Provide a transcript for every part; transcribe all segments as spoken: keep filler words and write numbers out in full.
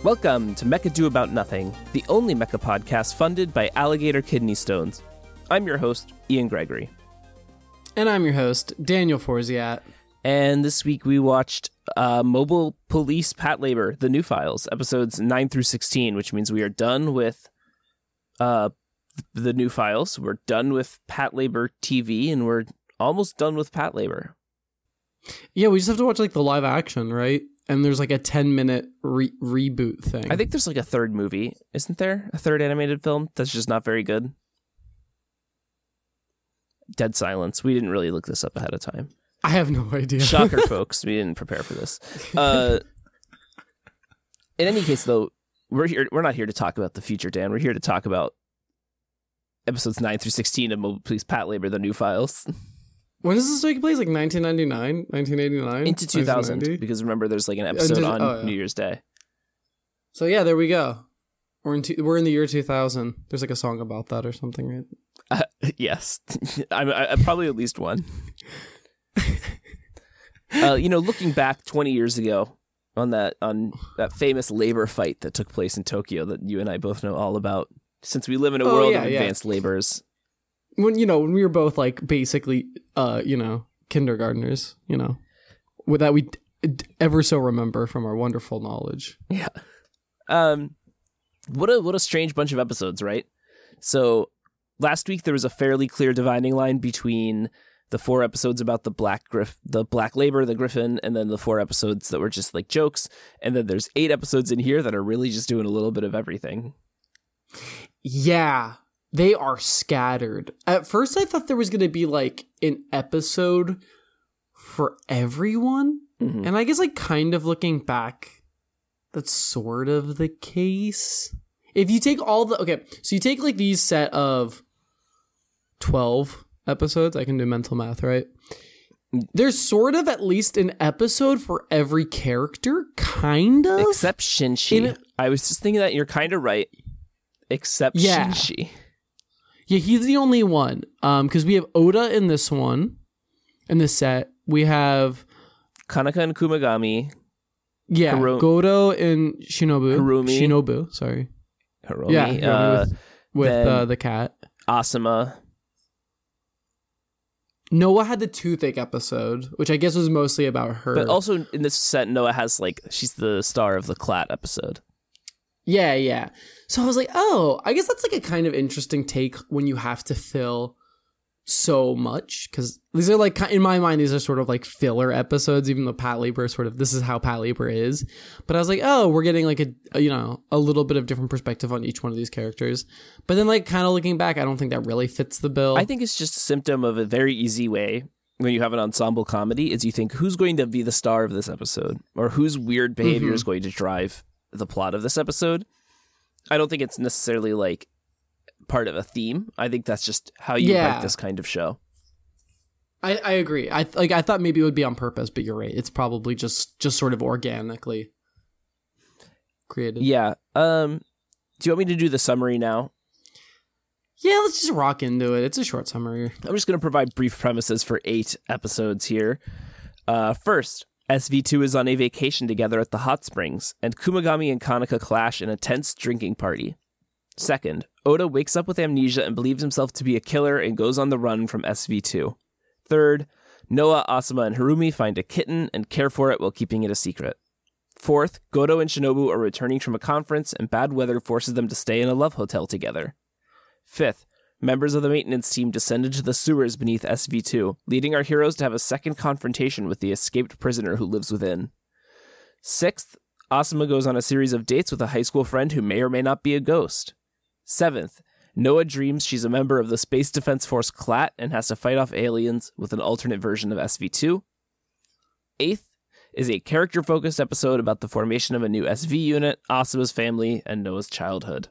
Welcome to Mecha Do About Nothing, the only mecha podcast funded by Alligator Kidney Stones. I'm your host, Ian Gregory. And I'm your host, Daniel Forziat. And this week we watched uh, Mobile Police Patlabor, The New Files, episodes nine through sixteen, which means we are done with uh, The New Files. We're done with Patlabor T V, and we're almost done with Patlabor. Yeah, we just have to watch like the live action, right? And there's like a ten minute re- reboot thing. I think there's like a third movie, isn't there? A third animated film that's just not very good. Dead silence. We didn't really look this up ahead of time. I have no idea. Shocker, folks. We didn't prepare for this. Uh, in any case, though, we're here. We're not here to talk about the future, Dan. We're here to talk about episodes nine through sixteen of Mobile Police Patlabor, The New Files. When does this take place? Like nineteen ninety-nine, nineteen eighty-nine? Into two thousand, because remember, there's like an episode Into, on oh, yeah. New Year's Day. So yeah, there we go. We're in, two, we're in the year two thousand. There's like a song about that or something, right? Uh, yes. I'm, I'm probably at least one. uh, you know, looking back twenty years ago on that on that famous labor fight that took place in Tokyo that you and I both know all about, since we live in a oh, world yeah, of yeah. advanced labors. When, you know, when we were both like basically, uh, you know, kindergartners, you know, with that we d- d- ever so remember from our wonderful knowledge. Yeah. Um, what a what a strange bunch of episodes, right? So last week there was a fairly clear dividing line between the four episodes about the black griff, the black labor, the griffin, and then the four episodes that were just like jokes. And then there's eight episodes in here that are really just doing a little bit of everything. Yeah. They are scattered. At first, I thought there was going to be like an episode for everyone. Mm-hmm. And I guess like kind of looking back, that's sort of the case. If you take all the... Okay, so you take like these set of twelve episodes. I can do mental math, right? There's sort of at least an episode for every character, kind of. Except Shinji. A- I was just thinking that you're kind of right. Except yeah. Shinji. Yeah, he's the only one. Um, because we have Oda in this one, in this set. We have Kanaka and Kumagami. Yeah, Hiro- Godo and Shinobu. Hirumi. Shinobu, sorry. Hiromi. Yeah, Hiromi uh, with, with uh, the cat. Asuma. Noah had the toothache episode, which I guess was mostly about her. But also in this set, Noah has like, she's the star of the Clat episode. Yeah, yeah. So I was like, oh, I guess that's like a kind of interesting take when you have to fill so much. Because these are like, in my mind, these are sort of like filler episodes, even though Patlabor sort of, this is how Patlabor is. But I was like, oh, we're getting like a, a, you know, a little bit of different perspective on each one of these characters. But then like kind of looking back, I don't think that really fits the bill. I think it's just a symptom of a very easy way when you have an ensemble comedy is you think, who's going to be the star of this episode? Or whose weird behavior mm-hmm. is going to drive the plot of this episode? I don't think it's necessarily like part of a theme. I think that's just how you yeah. write this kind of show. I, I agree. I like. I thought maybe it would be on purpose, but you're right. It's probably just just sort of organically created. Yeah. Um. Do you want me to do the summary now? Yeah, let's just rock into it. It's a short summary. I'm just going to provide brief premises for eight episodes here. Uh, first, S V two is on a vacation together at the hot springs, and Kumagami and Kanaka clash in a tense drinking party. Second, Oda wakes up with amnesia and believes himself to be a killer and goes on the run from S V two. Third, Noah, Asuma, and Hirumi find a kitten and care for it while keeping it a secret. Fourth, Godo and Shinobu are returning from a conference and bad weather forces them to stay in a love hotel together. Fifth, members of the maintenance team descend into the sewers beneath S V two, leading our heroes to have a second confrontation with the escaped prisoner who lives within. Sixth, Asuma goes on a series of dates with a high school friend who may or may not be a ghost. Seventh, Noah dreams she's a member of the Space Defense Force Clat and has to fight off aliens with an alternate version of S V two. Eighth is a character-focused episode about the formation of a new S V unit, Asuma's family, and Noah's childhood.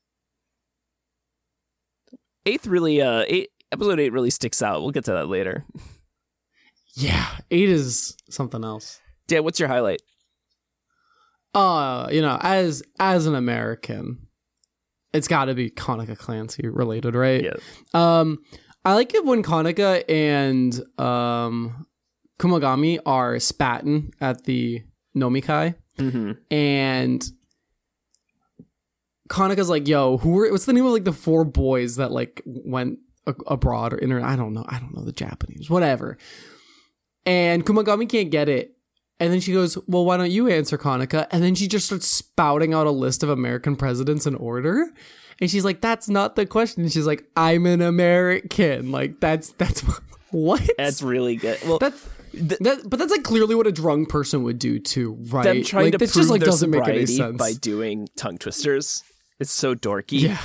Eighth really, uh, eight, episode eight really sticks out. We'll get to that later. Yeah, eight is something else. Dan, what's your highlight? Uh, you know, as as an American, it's got to be Kanaka Clancy related, right? Yeah. Um, I like it when Kanaka and um Kumagami are spatting at the Nomikai, mm-hmm. and Kanaka's like, yo, who are, what's the name of like the four boys that like went a- abroad or inter? I don't know. I don't know the Japanese, whatever. And Kumagami can't get it. And then she goes, well, why don't you answer, Kanaka? And then she just starts spouting out a list of American presidents in order. And she's like, that's not the question. And she's like, I'm an American. Like, that's, that's, what? That's really good. Well, that's, that, but that's like clearly what a drunk person would do too, right? Them trying like, to this prove just like their doesn't make any sobriety sense. by doing tongue twisters. It's so dorky. Yeah.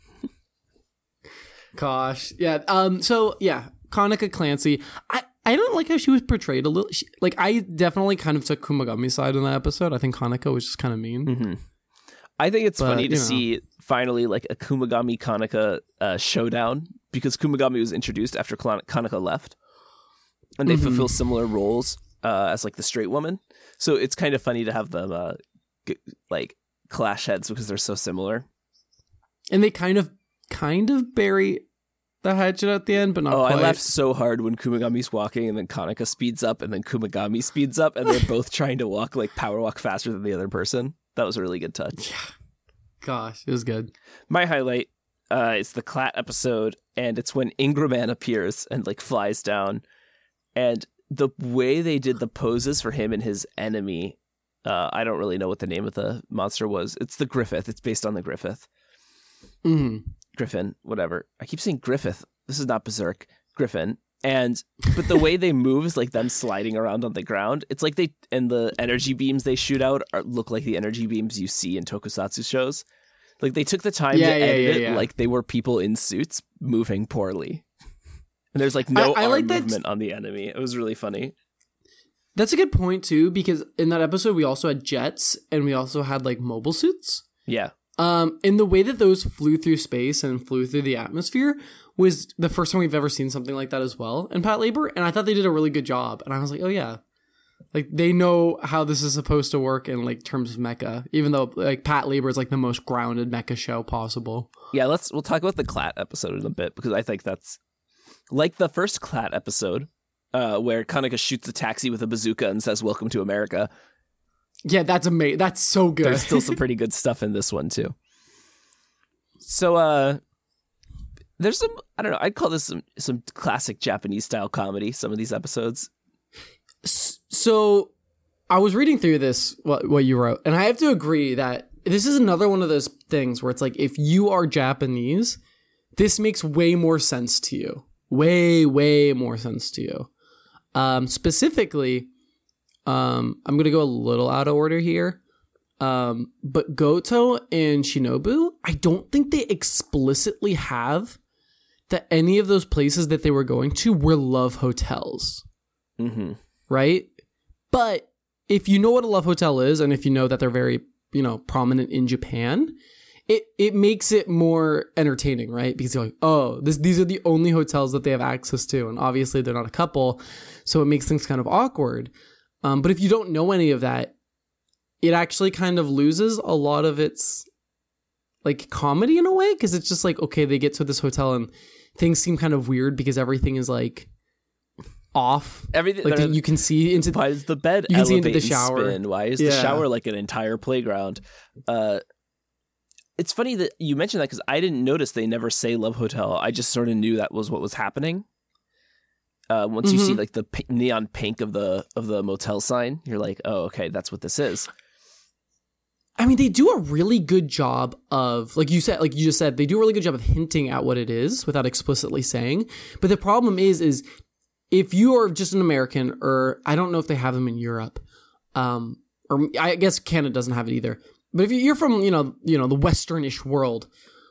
Gosh. Yeah. Um. So yeah, Kanaka Clancy. I, I don't like how she was portrayed a little. She, like I definitely kind of took Kumagami's side in that episode. I think Kanaka was just kind of mean. Mm-hmm. I think it's But, funny to you know. see finally like a Kumagami Kanaka uh, showdown because Kumagami was introduced after Klan- Kanaka left, and they Mhm. fulfill similar roles uh, as like the straight woman. So it's kind of funny to have them uh, g- like clash heads because they're so similar. And they kind of kind of bury the hatchet at the end, but not Oh, quite. I laughed so hard when Kumagami's walking and then Kanaka speeds up and then Kumagami speeds up and they're both trying to walk like power walk faster than the other person. That was a really good touch. Gosh, it was good. My highlight uh, is the Clat episode, and it's when Ingraman appears and like flies down, and the way they did the poses for him and his enemy. Uh, I don't really know what the name of the monster was. It's the Griffith. It's based on the Griffith. Mm-hmm. Griffin, whatever. I keep saying Griffith. This is not Berserk. Griffin. And but the way they move is like them sliding around on the ground. It's like they and the energy beams they shoot out are, look like the energy beams you see in tokusatsu shows. Like they took the time Yeah, to yeah, edit yeah, it yeah. like they were people in suits moving poorly. And there's like no I- I arm like that- movement on the enemy. It was really funny. That's a good point too, because in that episode we also had jets and we also had like mobile suits. Yeah. Um, and the way that those flew through space and flew through the atmosphere was the first time we've ever seen something like that as well in Pat Labor. And I thought they did a really good job. And I was like, oh yeah, like they know how this is supposed to work in like terms of mecha, even though like Pat Labor is like the most grounded mecha show possible. Yeah, let's we'll talk about the Clat episode in a bit because I think that's like the first Clat episode, uh, where Kanaka shoots a taxi with a bazooka and says "Welcome to America." Yeah, that's amazing. That's so good. There's still some pretty good stuff in this one too. So, uh, there's some I don't know. I'd call this some some classic Japanese style comedy. Some of these episodes. So I was reading through this, what, what you wrote, and I have to agree that this is another one of those things where it's like, if you are Japanese, this makes way more sense to you. Way, way more sense to you. Um, specifically, um, I'm going to go a little out of order here. Um, but Goto and Shinobu, I don't think they explicitly have that any of those places that they were going to were love hotels. Mm-hmm. Right? But if you know what a love hotel is, and if you know that they're very, you know, prominent in Japan, it, it makes it more entertaining, right? Because you're like, oh, this, these are the only hotels that they have access to. And obviously they're not a couple. So it makes things kind of awkward. Um, but if you don't know any of that, it actually kind of loses a lot of its like comedy in a way. Because it's just like, okay, they get to this hotel and things seem kind of weird because everything is like off. Everything Like the, you can see into why is the bed you can see elevate into the and shower. spin? Why is the Yeah. shower like an entire playground? Uh, it's funny that you mentioned that because I didn't notice they never say Love Hotel. I just sort of knew that was what was happening. Uh, once you Mhm. see like the p- neon pink of the of the motel sign, you're like, oh, okay, that's what this is. I mean, they do a really good job of, like you said, like you just said, they do a really good job of hinting at what it is without explicitly saying. But the problem is, is if you are just an American, or I don't know if they have them in Europe, um, or I guess Canada doesn't have it either. But if you're from, you know, you know, the Westernish world,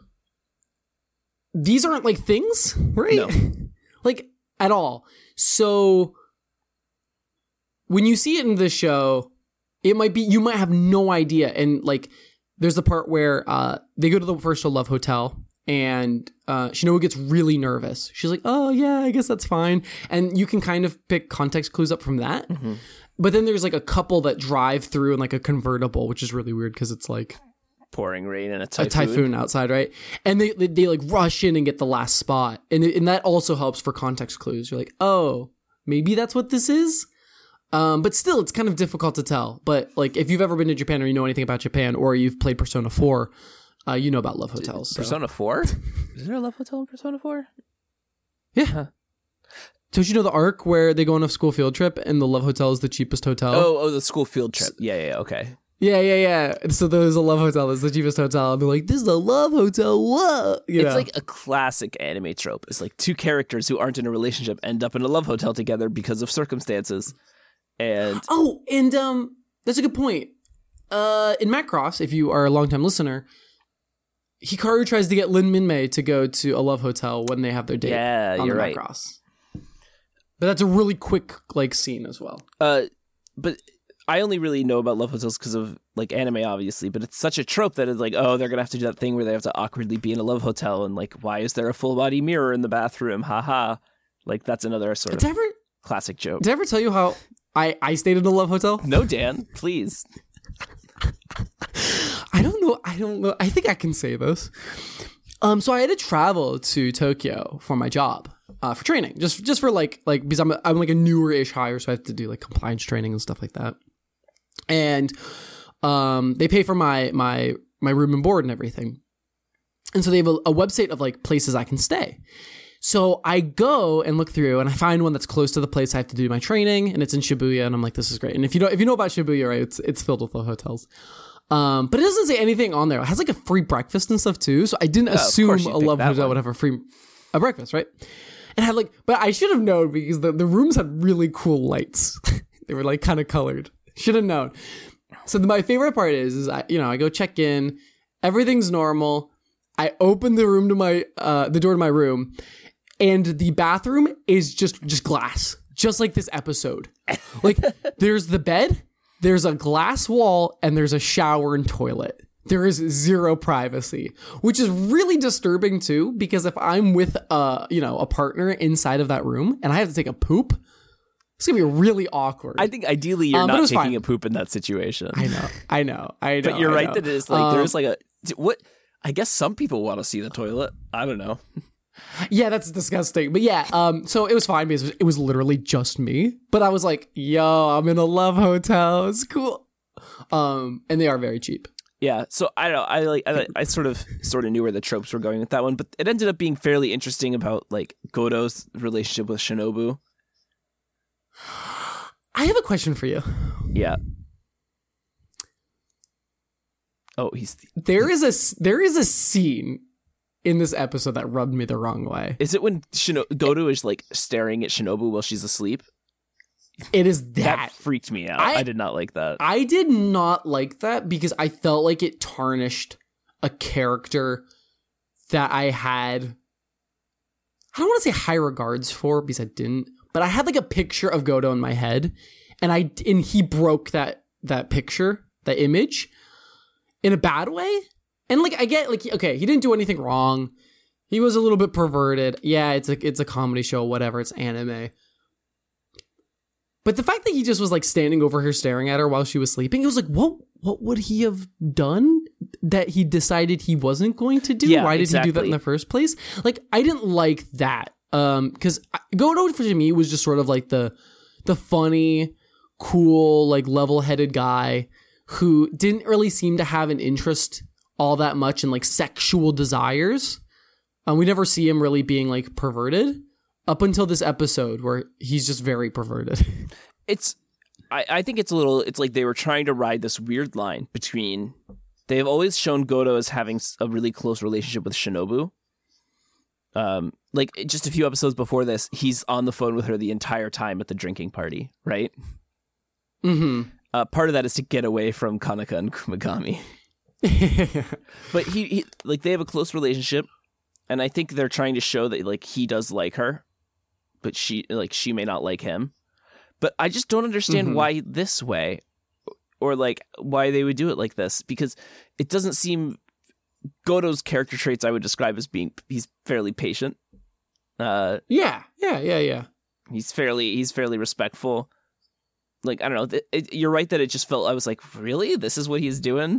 these aren't like things, right? No. Like at all. So when you see it in the show, it might be, you might have no idea. And like, there's the part where uh, they go to the first Love Hotel and uh, Shinobu gets really nervous. She's like, oh yeah, I guess that's fine. And you can kind of pick context clues up from that. Mm-hmm. But then there's like a couple that drive through in like a convertible, which is really weird because it's like Pouring rain and a typhoon. a typhoon outside, right? And they, they they like rush in and get the last spot. And it, and that also helps for context clues. You're like, oh, maybe that's what this is? Um, but still, it's kind of difficult to tell. But like, if you've ever been to Japan or you know anything about Japan, or you've played Persona four, Uh, you know about love hotels. So. Persona four? Is there a love hotel in Persona four? Yeah. Huh. Don't you know the arc where they go on a school field trip and the love hotel is the cheapest hotel? Oh, oh, the school field trip. Yeah, yeah, okay. Yeah, yeah, yeah. So there's a love hotel. It's the cheapest hotel. And they're like, this is a love hotel. What? You it's know? like a classic anime trope. It's like two characters who aren't in a relationship end up in a love hotel together because of circumstances. And oh, and um, that's a good point. Uh, in Macross, if you are a longtime listener, Hikaru tries to get Lin Minmei to go to a love hotel when they have their date. Yeah, on you're the right. Macross. But that's a really quick like scene as well. Uh, but I only really know about love hotels because of like anime, obviously. But it's such a trope that it's like, oh, they're gonna have to do that thing where they have to awkwardly be in a love hotel, and like, why is there a full body mirror in the bathroom? Haha. Like that's another sort did of I ever, classic joke. Did I ever tell you how I I stayed in a love hotel? No, Dan, please. I don't know. I don't know. I think I can say this. Um, so I had to travel to Tokyo for my job, uh, for training, just just for like like because I'm a, I'm like a newer-ish hire, so I have to do like compliance training and stuff like that. And um, they pay for my my my room and board and everything. And so they have a, a website of like places I can stay. So I go and look through, and I find one that's close to the place I have to do my training, and it's in Shibuya, and I'm like, this is great. And if you know if you know about Shibuya, right, it's it's filled with the hotels. Um, but it doesn't say anything on there. It has like a free breakfast and stuff too. So I didn't yeah, assume a love hotel one. would have a free a breakfast, right? And had like, but I should have known because the, the rooms had really cool lights. They were like kind of colored. Should have known. So the, my favorite part is, is I, you know, I go check in, everything's normal. I open the room to my, uh, the door to my room, and the bathroom is just, just glass, just like this episode. Like there's the bed. There's a glass wall and there's a shower and toilet. There is zero privacy, which is really disturbing too, because if I'm with a, you know, a partner inside of that room and I have to take a poop, it's gonna be really awkward. I think ideally you're Um, but it not was taking fine. a poop in that situation. I know, I know, I know. But you're I right know. that it is like Um, there's like a what I guess some people want to see the toilet. I don't know. Yeah, that's disgusting. But yeah, um, so it was fine because it was literally just me. But I was like, yo, I'm in a love hotel. It's cool. Um, and they are very cheap. Yeah, so I don't know. I like I, I sort of sort of knew where the tropes were going with that one, but it ended up being fairly interesting about like Goto's relationship with Shinobu. I have a question for you. Yeah. Oh, he's There is a there is a scene in this episode that rubbed me the wrong way. Is it when Shino- Goto is like staring at Shinobu while she's asleep? It is that. That freaked me out. I- I, did not like that. I did not like that because I felt like it tarnished a character that I had, I don't want to say high regards for because I didn't, but I had like a picture of Goto in my head, and I and he broke that that picture, that image, in a bad way. And like I get like okay, he didn't do anything wrong. He was a little bit perverted. Yeah, it's a it's a comedy show, whatever. It's anime. But the fact that he just was like standing over her staring at her while she was sleeping, it was like, what what would he have done that he decided he wasn't going to do? Yeah, Why did exactly. he do that in the first place? Like, I didn't like that. Um, because Goto for me was just sort of like the the funny, cool, like level-headed guy who didn't really seem to have an interest all that much in like sexual desires. Um, we never see him really being like perverted. Up until this episode where he's just very perverted. It's, I, I think it's a little, it's like they were trying to ride this weird line between, they've always shown Goto as having a really close relationship with Shinobu. Um, like just a few episodes before this, he's on the phone with her the entire time at the drinking party, right? Mm-hmm. Uh, part of that is to get away from Kanaka and Kumagami. But he, he, like they have a close relationship, and I think they're trying to show that like he does like her. But she, like, she may not like him. But I just don't understand Mm-hmm. why this way, or like why they would do it like this, because it doesn't seem Goto's character traits I would describe as being he's fairly patient. Uh, yeah, yeah, yeah, yeah. he's fairly he's fairly respectful. Like I don't know, it, it, you're right that it just felt I was like, really, this is what he's doing.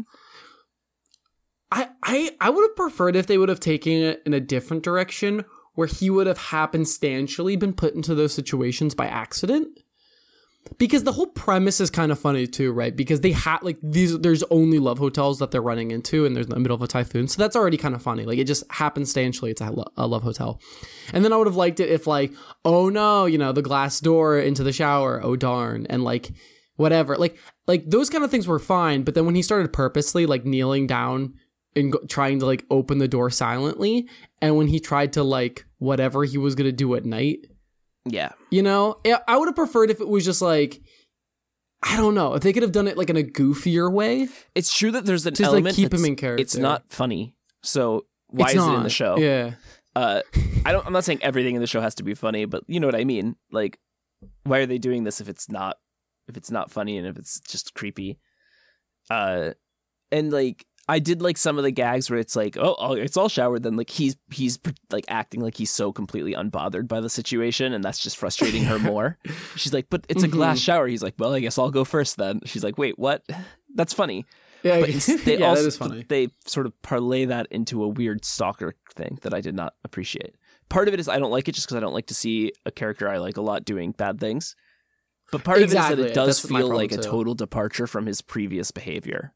I, I, I would have preferred if they would have taken it in a different direction, where he would have happenstantially been put into those situations by accident. because the whole premise is kind of funny too, right? Because they have like these, there's only love hotels that they're running into, and there's in the middle of a typhoon, so that's already kind of funny. Like it just happenstantially, it's a, lo- a love hotel. And then I would have liked it if like, oh no, you know, the glass door into the shower, oh darn, and like whatever, like like those kind of things were fine. But then when he started purposely like kneeling down and go- trying to like open the door silently, and when he tried to like whatever he was gonna do at night. Yeah. You know, I would have preferred if it was just like, I don't know, if they could have done it like in a goofier way. It's true that there's an just element like keep him in character. It's not funny. So why it's is not. it in the show? Yeah. Uh, I don't, I'm not saying everything in the show has to be funny, but you know what I mean? Like, why are they doing this if it's not, if it's not funny and if it's just creepy? Uh, and like, I did like some of the gags where it's like, oh, oh, it's all showered. Then like he's he's like acting like he's so completely unbothered by the situation, and that's just frustrating her more. She's like, but it's a glass shower. He's like, well, I guess I'll go first then. She's like, wait, what? That's funny. Yeah, but they yeah, also, that is funny. They sort of parlay that into a weird stalker thing that I did not appreciate. Part of it is I don't like it just because I don't like to see a character I like a lot doing bad things. But part exactly. of it is that it does That's my feel like a problem, too. total departure from his previous behavior.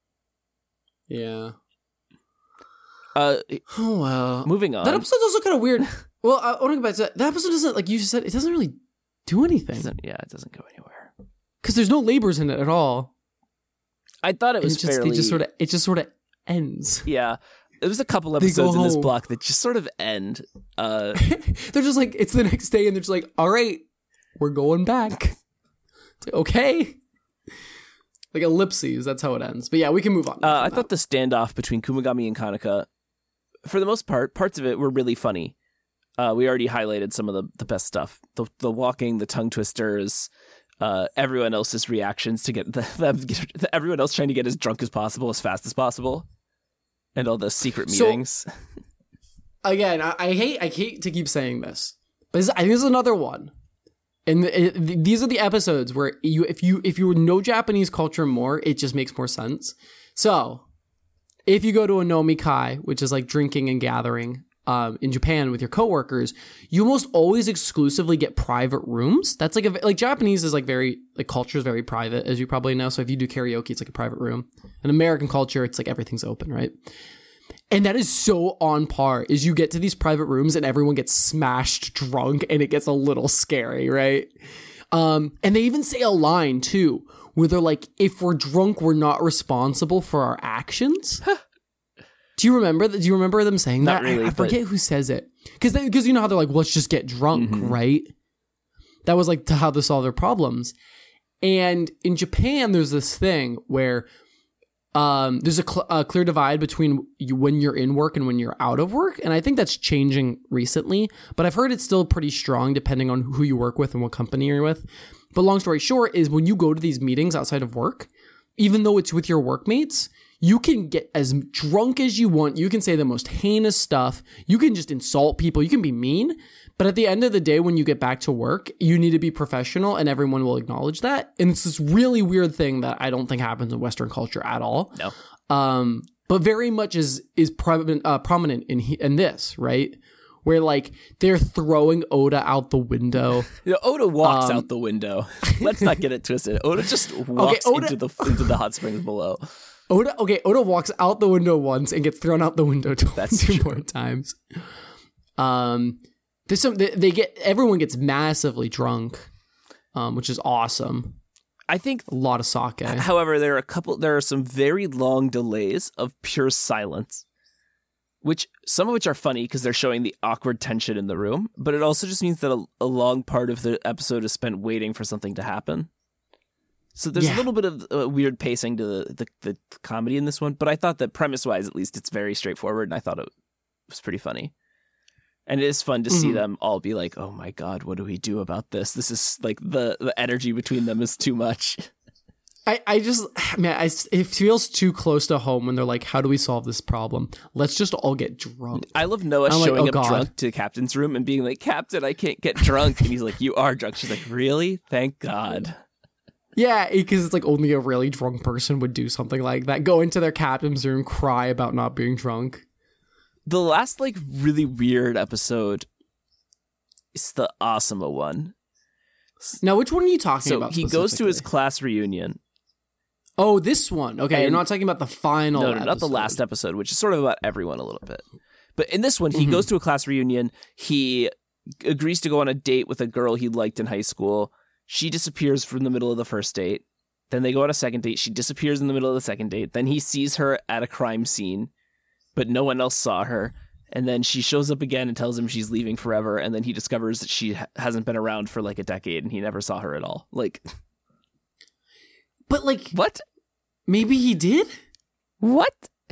Yeah. Uh, Oh well. moving on. That episode's also kind of weird. Well, I want to go back to that. That episode doesn't, like you said, it doesn't really do anything Doesn't- yeah, it doesn't go anywhere. because there's no labors in it at all. I thought it And was it just, fairly. they just sort of, it just sort of ends. Yeah, there was a couple They go episodes in this home. block that just sort of end. Uh, They're just like, it's the next day, and they're just like, all right, we're going back. It's like, okay. Like ellipses, that's how it ends. But yeah, we can move on. uh, I thought the standoff between Kumagami and Kanaka, for the most part, parts of it were really funny. Uh, we already highlighted some of the, the best stuff: the the walking, the tongue twisters, uh, everyone else's reactions to get the, them, everyone else trying to get as drunk as possible, as fast as possible, and all the secret So- meetings. Again, I, I hate I hate to keep saying this, but this, I think this is another one. And the, it, these are the episodes where you, if you if you know Japanese culture more, it just makes more sense. So, if you go to a nomikai, which is like drinking and gathering um, in Japan with your coworkers, you almost always exclusively get private rooms. That's like a like Japanese is like very like culture is very private, as you probably know. So if you do karaoke, it's like a private room. In American culture, it's like everything's open, right? And that is so on par, is you get to these private rooms and everyone gets smashed drunk and it gets a little scary, right? Um, and they even say a line too, where they're like, if we're drunk, we're not responsible for our actions. Do you remember that? Do you remember them saying Not that? really, I, I forget but- who says it. Because because you know how they're like, well, let's just get drunk, Mhm. right? That was like to how they solve their problems. And in Japan, there's this thing where um, there's a, cl- a clear divide between you, when you're in work and when you're out of work. And I think that's changing recently, but I've heard it's still pretty strong depending on who you work with and what company you're with. But long story short is when you go to these meetings outside of work, even though it's with your workmates, you can get as drunk as you want. You can say the most heinous stuff. You can just insult people. You can be mean. But at the end of the day, when you get back to work, you need to be professional and everyone will acknowledge that. And it's this really weird thing that I don't think happens in Western culture at all. No. Um, but very much is is prominent, uh, prominent in he- in this, right? Where like they're throwing Oda out the window. You know, Oda walks Um, out the window. Let's not get it twisted. Oda just walks Oda- into the into the hot springs below. Oda, okay, Oda walks out the window once and gets thrown out the window two, That's two true. more times. Um, there's some they, they get everyone gets massively drunk, um, which is awesome. I think, A lot of sake. however, there are a couple. There are some very long delays of pure silence, which some of which are funny because they're showing the awkward tension in the room. But it also just means that a, a long part of the episode is spent waiting for something to happen. So there's Yeah. a little bit of uh, weird pacing to the, the the comedy in this one, but I thought that premise-wise, at least, it's very straightforward, and I thought it was pretty funny. And it is fun to see Mhm. them all be like, "Oh my god, what do we do about this? This is like the the energy between them is too much." I, I just man, I, it feels too close to home when they're like, "How do we solve this problem? Let's just all get drunk." I love Noah I'm like, showing "Oh, up God." drunk to the captain's room and being like, "Captain, I can't get drunk," and he's like, "You are drunk." She's like, "Really? Thank God." Yeah, because it's like only a really drunk person would do something like that. Go into their captain's room, cry about not being drunk. The last like really weird episode is the Asuma one, Now, which one are you talking so about? He goes to his class reunion. Oh, this one. Okay, and you're not talking about the final. No, no, episode. not the last episode, which is sort of about everyone a little bit. But in this one, he mm-hmm. goes to a class reunion. He agrees to go on a date with a girl he liked in high school. She disappears from the middle of the first date. Then they go on a second date. She disappears in the middle of the second date. Then he sees her at a crime scene, but no one else saw her. And then she shows up again and tells him she's leaving forever. And then he discovers that she ha- hasn't been around for like a decade and he never saw her at all. Like, but like, what? Maybe he did? What?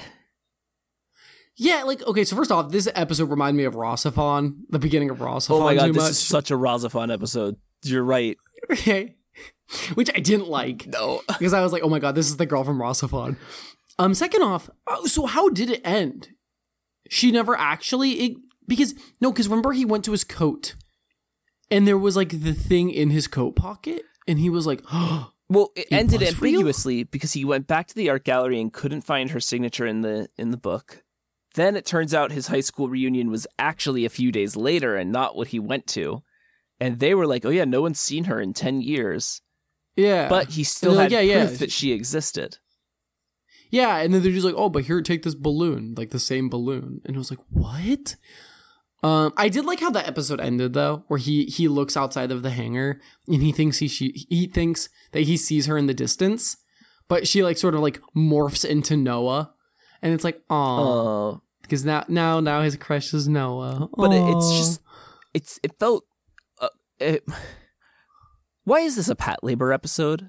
Yeah, like, okay, so first off, this episode reminded me of Rosaphon, the beginning of Rosaphon. Oh my god, too this much. is such a Rosaphon episode. You're right. Okay. Which I didn't like. No. Because I was like, oh my god, this is the girl from Rosaphon. Um, second off, oh, so how did it end? She never actually... It, because, no, because remember he went to his coat, and there was, like, the thing in his coat pocket, and he was like, oh... Well, it, it ended was ambiguously real? because he went back to the art gallery and couldn't find her signature in the in the book. Then it turns out his high school reunion was actually a few days later and not what he went to. And they were like, oh yeah, no one's seen her in ten years. Yeah. But he still like, had yeah, proof yeah. that she existed. Yeah, and then they're just like, oh, but here, take this balloon, like the same balloon. And I was like, what? Um, I did like how that episode ended though, where he he looks outside of the hangar and he thinks he she he thinks that he sees her in the distance, but she like sort of like morphs into Noah, and it's like, oh, because now now now his crush is Noah. But Aww. it's just it's it felt. Uh, it, why is this a Pat Labor episode?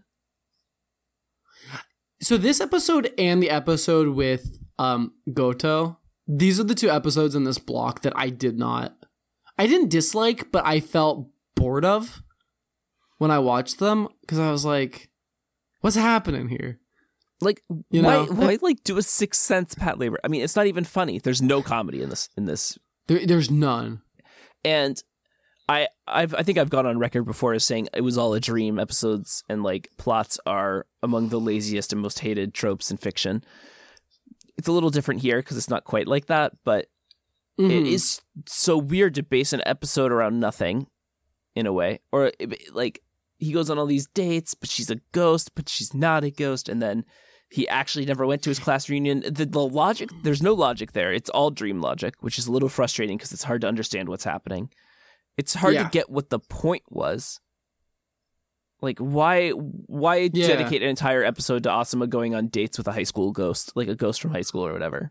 So this episode and the episode with um Goto. These are the two episodes in this block that I did not, I didn't dislike, but I felt bored of when I watched them because I was like, what's happening here? Like, you why, know, why like do a Sixth Sense Pat Labor? I mean, it's not even funny. There's no comedy in this. In this, there, there's none. And I, I've, I think I've gone on record before as saying it was all a dream. Episodes and like plots are among the laziest and most hated tropes in fiction. It's a little different here because it's not quite like that, but mm-hmm. it is so weird to base an episode around nothing, in a way. Or, like, he goes on all these dates, but she's a ghost, but she's not a ghost, and then he actually never went to his class reunion. The, the logic, there's no logic there. It's all dream logic, which is a little frustrating because it's hard to understand what's happening. It's hard yeah. to get what the point was. Like, why why yeah. dedicate an entire episode to Asuma going on dates with a high school ghost, like a ghost from high school or whatever?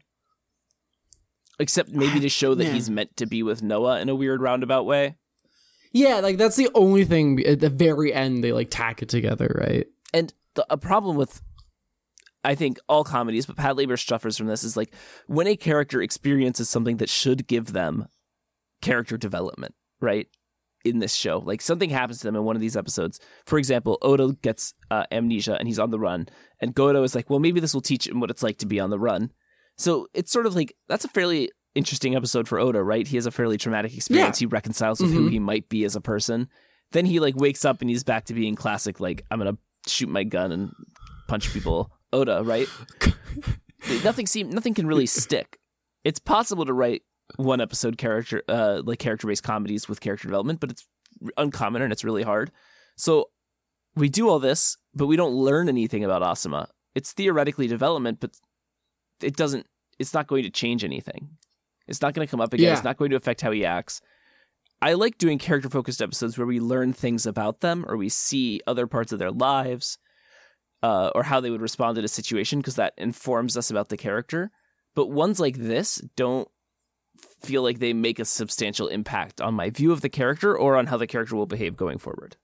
Except maybe to show that Man. he's meant to be with Noah in a weird roundabout way. Yeah, like, that's the only thing. At the very end, they, like, tack it together, right? And the, a problem with, I think, all comedies, but Pat Labor suffers from this, is, like, when a character experiences something that should give them character development, right? In this show, like something happens to them in one of these episodes. For example, Oda gets uh, amnesia and he's on the run, and Goto is like, well, maybe this will teach him what it's like to be on the run. So it's sort of like, that's a fairly interesting episode for Oda, right? He has a fairly traumatic experience. Yeah. He reconciles with mm-hmm. who he might be as a person. Then he like wakes up and he's back to being classic, like, I'm gonna shoot my gun and punch people Oda, right? nothing seem nothing can really stick. It's possible to write one episode character uh like character based comedies with character development, but it's uncommon and it's really hard. So we do all this, but we don't learn anything about Asuma. It's theoretically development, but it doesn't it's not going to change anything. It's not going to come up again. Yeah. It's not going to affect how he acts. I like doing character focused episodes where we learn things about them, or we see other parts of their lives, uh or how they would respond in a situation, because that informs us about the character. But ones like this don't feel like they make a substantial impact on my view of the character or on how the character will behave going forward.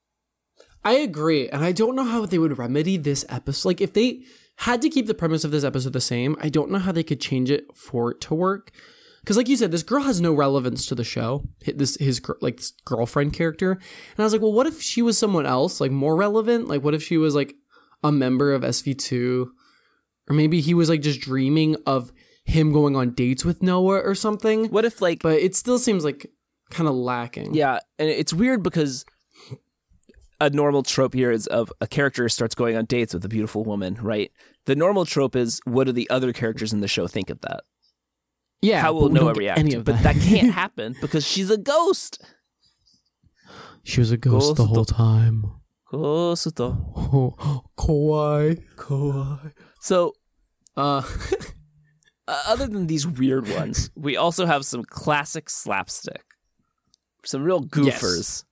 I agree, and I don't know how they would remedy this episode. Like, if they had to keep the premise of this episode the same, I don't know how they could change it for it to work. Because, like you said, this girl has no relevance to the show. This his like this girlfriend character, and I was like, well, what if she was someone else, like more relevant? Like, what if she was like a member of S V two, or maybe he was like just dreaming of him going on dates with Noah or something. What if like, but it still seems like kind of lacking. Yeah, and it's weird because a normal trope here is of a character starts going on dates with a beautiful woman, right? The normal trope is, what do the other characters in the show think of that? Yeah, how will Noah react? Any of but that. that can't happen because she's a ghost. She was a ghost the whole time. Ghost. Oh, kawaii. Kawaii. So, uh, other than these weird ones, we also have some classic slapstick. Some real goofers. Yes.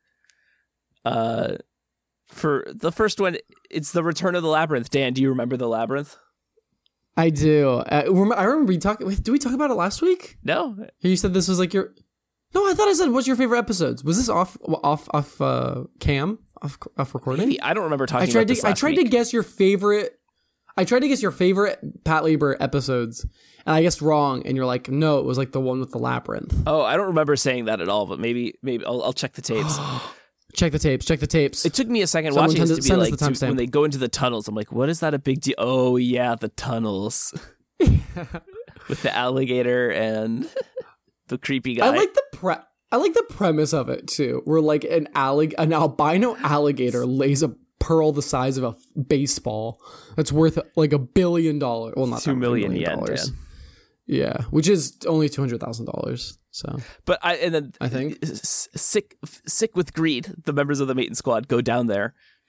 Uh, for the first one, it's the Return of the Labyrinth. Dan, do you remember the Labyrinth? I do. Uh, I remember we talked. Did we talk about it last week? No. You said this was like your. No, I thought I said what's your favorite episodes. Was this off off off uh, cam off off recording? Maybe. I don't remember talking I tried about to, this last I tried week. to guess your favorite. I tried to guess your favorite Pat Lieber episodes, and I guessed wrong. And you're like, no, it was like the one with the labyrinth. Oh, I don't remember saying that at all. But maybe maybe I'll, I'll check the tapes. Check the tapes. Check the tapes. It took me a second Someone watching this to be like, the to, when they go into the tunnels, I'm like, what is that a big deal? Oh, yeah, the tunnels. With the alligator and the creepy guy. I like the pre- I like the premise of it, too. Where, like, an, allig- an albino alligator lays a pearl the size of a baseball that's worth, like, a billion dollars. Well, not Two million yen, dollars. Yeah, which is only two hundred thousand dollars. So, but I and then I think sick sick with greed, the members of the Maiden Squad go down there,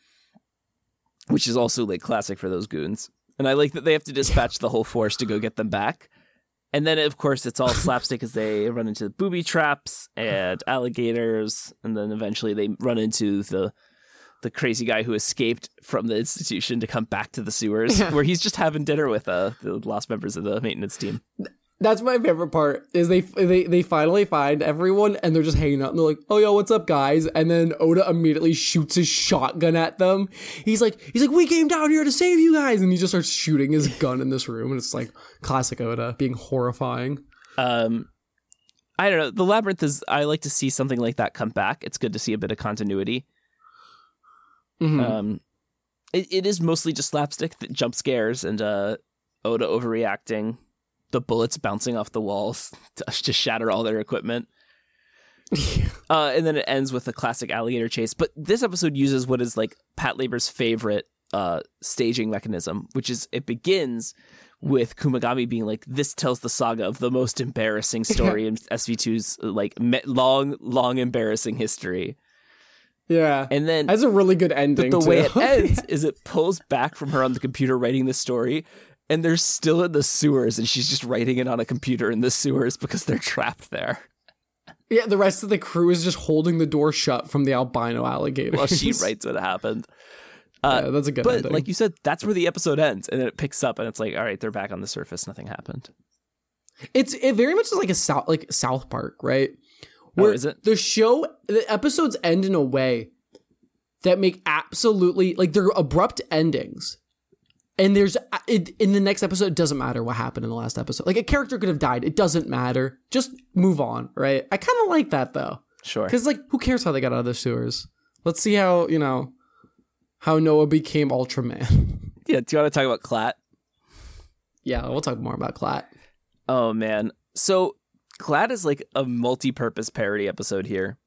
which is also like classic for those goons. And I like that they have to dispatch the whole force to go get them back. And then of course it's all slapstick as they run into booby traps and alligators, and then eventually they run into the the crazy guy who escaped from the institution to come back to the sewers, yeah. where he's just having dinner with uh, the lost members of the maintenance team. That's my favorite part, is they they they finally find everyone, and they're just hanging out, and they're like, oh, yo, what's up, guys? And then Oda immediately shoots his shotgun at them. He's like, he's like, we came down here to save you guys, and he just starts shooting his gun in this room, and it's like classic Oda, being horrifying. Um, I don't know. The Labyrinth is, I like to see something like that come back. It's good to see a bit of continuity. Mm-hmm. Um, it, it is mostly just slapstick, that jump scares, and uh, Oda overreacting. The bullets bouncing off the walls to, to shatter all their equipment. uh, and then it ends with a classic alligator chase. But this episode uses what is like Pat Lieber's favorite uh, staging mechanism, which is it begins with Kumagami being like, this tells the saga of the most embarrassing story in S V two's like me- long, long embarrassing history. Yeah. And then that's a really good ending. But the too. way it ends is it pulls back from her on the computer writing the story, and they're still in the sewers, and she's just writing it on a computer in the sewers because they're trapped there. Yeah, the rest of the crew is just holding the door shut from the albino alligator while she writes what happened. Uh, yeah, that's a good but ending. Like you said, that's where the episode ends, and then it picks up, and it's like, all right, they're back on the surface. Nothing happened. It's it very much is like a South like South Park, right? Where oh, is it? The show, the episodes end in a way that make absolutely like they're abrupt endings. And there's it, in the next episode, it doesn't matter what happened in the last episode. Like a character could have died. It doesn't matter. Just move on, right? I kind of like that though. Sure. Because like, who cares how they got out of the sewers? Let's see how, you know, how Noah became Ultraman. Yeah. Do you want to talk about Clat? Yeah, we'll talk more about Clat. Oh man. So Clat is like a multi-purpose parody episode here,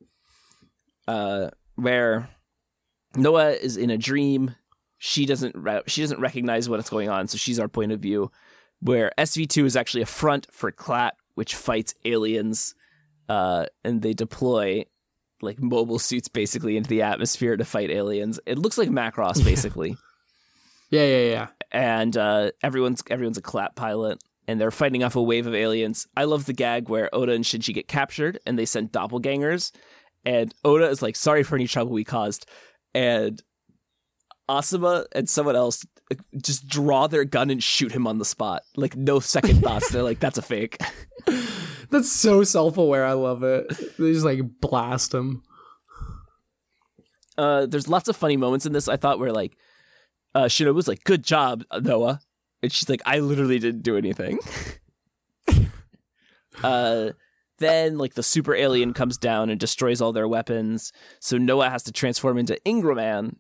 uh, where Noah is in a dream. She doesn't re- she doesn't recognize what's going on, so she's our point of view. Where S V two is actually a front for Clat, which fights aliens, uh, and they deploy like mobile suits basically into the atmosphere to fight aliens. It looks like Macross basically. yeah, yeah, yeah. And uh, everyone's everyone's a Clat pilot, and they're fighting off a wave of aliens. I love the gag where Oda and Shinji get captured, and they send doppelgangers, and Oda is like, "Sorry for any trouble we caused," and Asuma and someone else just draw their gun and shoot him on the spot. Like, no second thoughts. They're like, that's a fake. That's so self-aware. I love it. They just, like, blast him. Uh, there's lots of funny moments in this, I thought, where, like, uh, Shinobu's like, good job, Noah. And she's like, I literally didn't do anything. uh, then, like, the super alien comes down and destroys all their weapons. So Noah has to transform into Ingraman.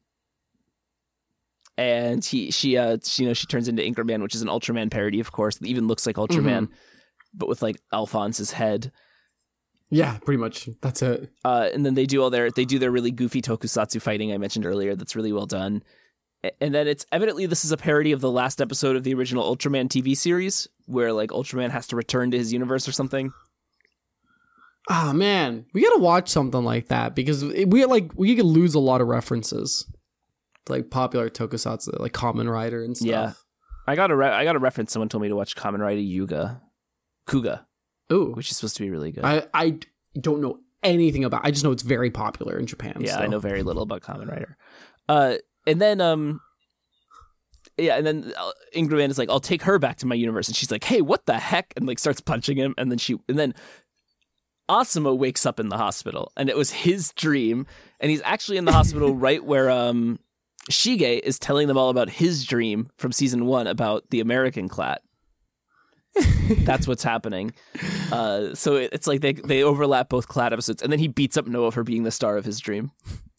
And he, she, uh, she, you know, she turns into Ingraman, which is an Ultraman parody, of course. It even looks like Ultraman, mm-hmm. but with like Alphonse's head. Yeah, pretty much. That's it. Uh, and then they do all their, they do their really goofy tokusatsu fighting I mentioned earlier. That's really well done. And then it's evidently this is a parody of the last episode of the original Ultraman T V series, where like Ultraman has to return to his universe or something. Ah, man, we gotta watch something like that because it, we like we could lose a lot of references to, like popular tokusatsu, like Kamen Rider and stuff. Yeah, I got a re- I got a reference. Someone told me to watch Kamen Rider Yuga, Kuga, Ooh, which is supposed to be really good. I I don't know anything about. I just know it's very popular in Japan. Yeah, so. I know very little about Kamen Rider. Uh, and then um, yeah, and then uh, Ingrid is like, "I'll take her back to my universe," and she's like, "Hey, what the heck?" and like starts punching him, and then she and then. Asuma wakes up in the hospital, and it was his dream, and he's actually in the hospital right where um, Shige is telling them all about his dream from season one about the American Clat. That's what's happening. Uh, so it, it's like they they overlap both Clat episodes, and then he beats up Noah for being the star of his dream.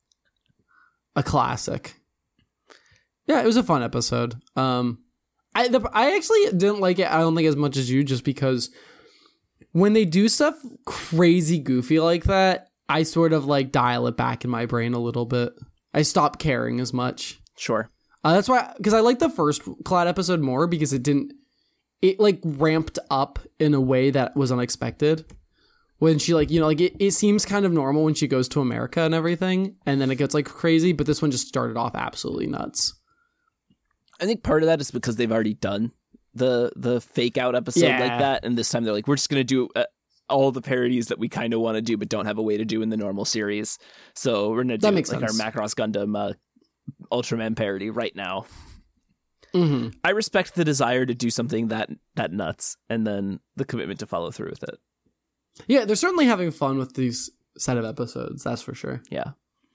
A classic. Yeah, it was a fun episode. Um, I the, I actually didn't like it. I don't think as much as you, just because. When they do stuff crazy goofy like that, I sort of like dial it back in my brain a little bit. I stop caring as much. Sure. Uh, that's why, because I like the first Cloud episode more because it didn't, it like ramped up in a way that was unexpected. When she like, you know, like it, it seems kind of normal when she goes to America and everything, and then it gets like crazy, but this one just started off absolutely nuts. I think part of that is because they've already done the the fake out episode Yeah. like that, and this time they're like, we're just gonna do uh, all the parodies that we kind of want to do but don't have a way to do in the normal series, so we're gonna do That makes like sense. our Macross Gundam uh, Ultraman parody right now. Mm-hmm. I respect the desire to do something that that nuts, and then the commitment to follow through with it. Yeah, they're certainly having fun with these set of episodes, that's for sure. Yeah.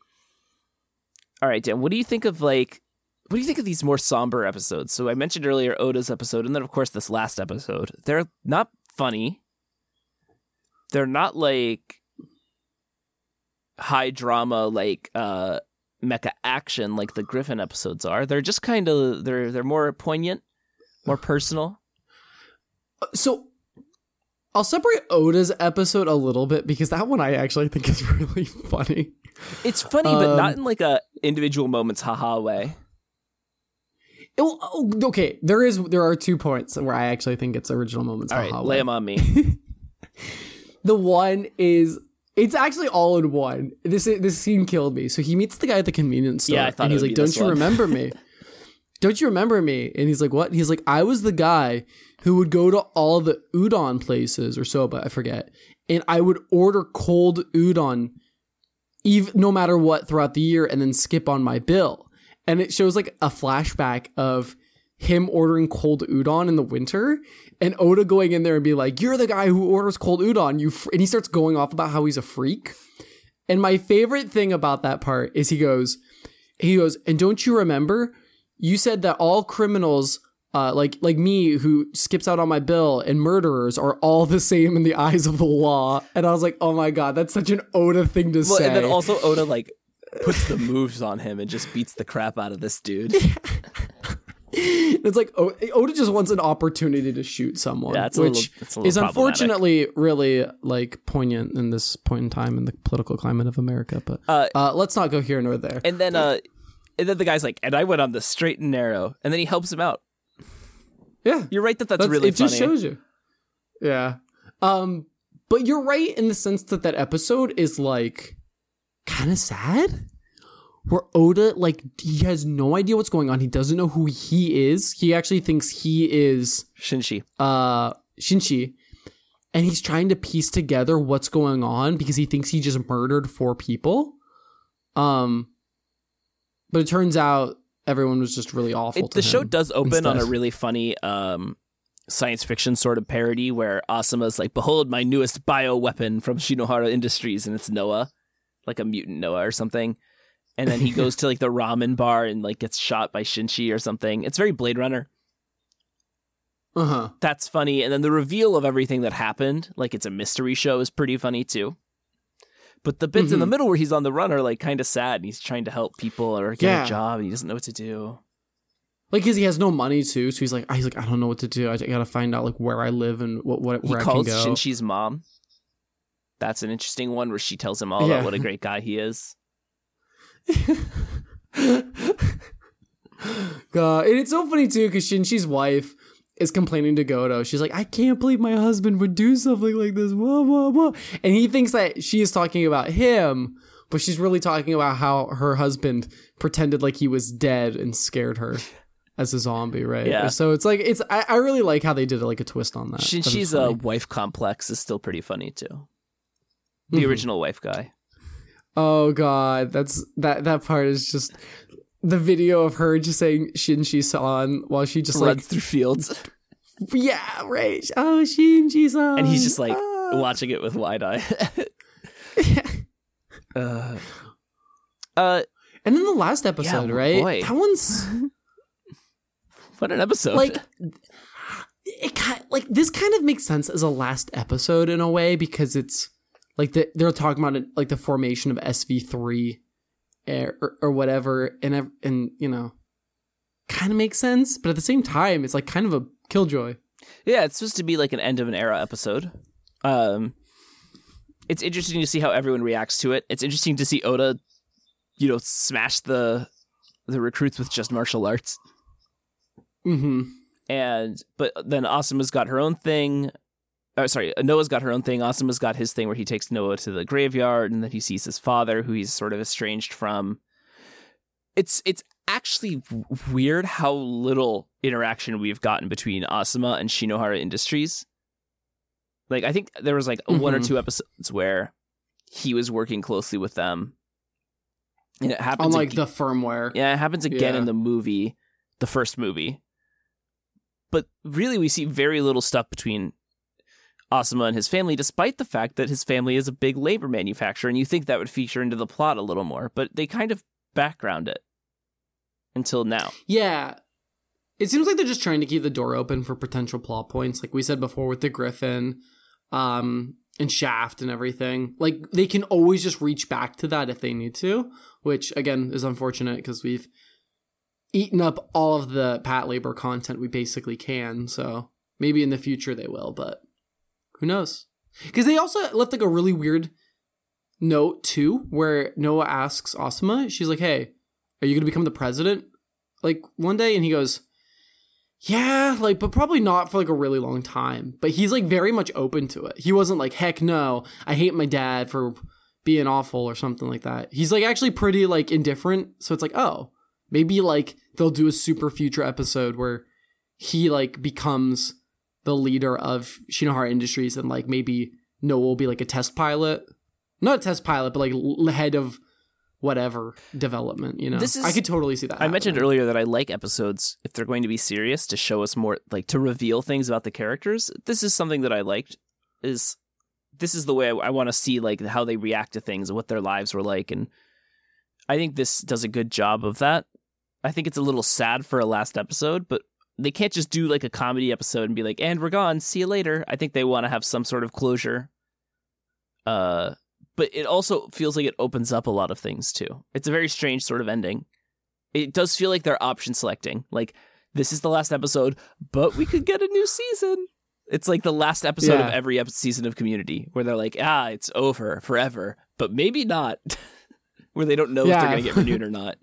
All right, Dan, what do you think of like What do you think of these more somber episodes? So I mentioned earlier Oda's episode, and then, of course, this last episode. They're not funny. They're not, like, high drama, like, uh, mecha action like the Griffin episodes are. They're just kind of, they're they're more poignant, more personal. So, I'll separate Oda's episode a little bit, because that one I actually think is really funny. It's funny, but Um, not in, like, a individual moments haha way. It will- oh, okay, there is there are two points where I actually think it's original moments. All right, haha lay way. them on me. The one is it's actually all in one. This this scene killed me. So he meets the guy at the convenience store, Yeah, I thought and it he's would like, be "Don't this you one." remember me? Don't you remember me?" And he's like, "What?" And he's like, "I was the guy who would go to all the udon places or soba, I forget, and I would order cold udon, even no matter what throughout the year, and then skip on my bill." And it shows like a flashback of him ordering cold udon in the winter, and Oda going in there and be like, "You're the guy who orders cold udon, you," fr-. and he starts going off about how he's a freak. And my favorite thing about that part is he goes, he goes, "And don't you remember? You said that all criminals, uh, like like me, who skips out on my bill, and murderers are all the same in the eyes of the law." And I was like, "Oh my god, that's such an Oda thing to Well, say." and then also Oda like puts the moves on him and just beats the crap out of this dude. It's like o- Oda just wants an opportunity to shoot someone, Yeah, it's a which little- it's a little is problematic. unfortunately really like poignant in this point in time in the political climate of America. But Uh, uh, let's not go here nor there. And then, uh, and then the guy's like, "And I went on the straight and narrow," and then he helps him out. Yeah, You're right that that's, That's- really it funny. just shows you. Yeah, um, but you're right in the sense that that episode is like kind of sad. Where Oda, like, he has no idea what's going on. He doesn't know who he is. He actually thinks he is Shinshi. uh, Shinshi. And he's trying to piece together what's going on because he thinks he just murdered four people. Um, But it turns out everyone was just really awful It, to the him show does open on a instead. really funny um, science fiction sort of parody where Asuma's like, "Behold my newest bioweapon from Shinohara Industries," and it's Noah, like a mutant Noah or something. And then he goes to like the ramen bar and like gets shot by Shinshi or something. It's very Blade Runner. Uh-huh. That's funny. And then the reveal of everything that happened, like it's a mystery show, is pretty funny too. But the bits in the Mhm. middle where he's on the run are like kind of sad, and he's trying to help people or get Yeah. a job, and he doesn't know what to do. Like, because he has no money too, so he's like, he's like, I don't know what to do. I gotta find out like where I live and what what He where I calls can go. Shinshi's mom. That's an interesting one where she tells him all Yeah. about what a great guy he is. God, and it's so funny too because Shinshi's wife is complaining to Goto. She's like, I can't believe my husband would do something like this. Whoa, whoa, whoa. And he thinks that she is talking about him, but she's really talking about how her husband pretended like he was dead and scared her as a zombie, right? Yeah. So it's like, it's I, I really like how they did like a twist on that. She, That was she's a funny. wife complex is still pretty funny too. The Mhm. original wife guy. Oh God, that's that that part is just the video of her just saying Shin-Chi-san while she just Runs like through fields. yeah, right. Oh, Shin-Chi-san. And he's just like ah. watching it with wide eye. uh, uh, And then the last episode, Yeah, right? boy. That one's what an episode. like it kind like this kind of makes sense as a last episode in a way because it's like the, they're talking about it, like the formation of S V three or, or, or whatever, and ev- and you know, kind of makes sense, but at the same time, it's like kind of a killjoy. Yeah, it's supposed to be like an end of an era episode. Um, it's interesting to see how everyone reacts to it. It's interesting to see Oda, you know, smash the the recruits with just martial arts. Mm-hmm. And but then Asuma's got her own thing. Oh, sorry, Noah's got her own thing. Asuma's got his thing where he takes Noah to the graveyard, and then he sees his father, who he's sort of estranged from. It's it's actually w- weird how little interaction we've gotten between Asuma and Shinohara Industries. Like, I think there was like Mm-hmm. one or two episodes where he was working closely with them, and it happens On like ag- the firmware. yeah, it happens again Yeah. in the movie, the first movie. But really, we see very little stuff between Asuma and his family, despite the fact that his family is a big labor manufacturer, and you think that would feature into the plot a little more, but they kind of background it until now. Yeah. It seems like they're just trying to keep the door open for potential plot points, like we said before with the Griffin, um, and Shaft and everything. Like, they can always just reach back to that if they need to, which, again, is unfortunate because we've eaten up all of the Pat Labor content we basically can, so maybe in the future they will, but who knows? Because they also left, like, a really weird note, too, where Noah asks Asuma, she's like, hey, are you going to become the president, like, one day? And he goes, yeah, like, but probably not for, like, a really long time. But he's, like, very much open to it. He wasn't like, heck no, I hate my dad for being awful or something like that. He's, like, actually pretty, like, indifferent. So it's like, oh, maybe, like, they'll do a super future episode where he, like, becomes the leader of Shinohara Industries and, like, maybe Noah will be, like, a test pilot. Not a test pilot, but, like, l- head of whatever development, you know? This is- I could totally see that I mentioned happening. earlier that I like episodes, if they're going to be serious, to show us more, like, to reveal things about the characters. This is something that I liked, is this is the way I, I want to see, like, how they react to things and what their lives were like, and I think this does a good job of that. I think it's a little sad for a last episode, but they can't just do, like, a comedy episode and be like, and we're gone, see you later. I think they want to have some sort of closure. Uh... But it also feels like it opens up a lot of things, too. It's a very strange sort of ending. It does feel like they're option selecting. Like, this is the last episode, but we could get a new season. It's like the last episode Yeah. of every ep- season of Community, where they're like, ah, it's over forever, but maybe not. Where they don't know if Yeah. they're going to get renewed or not.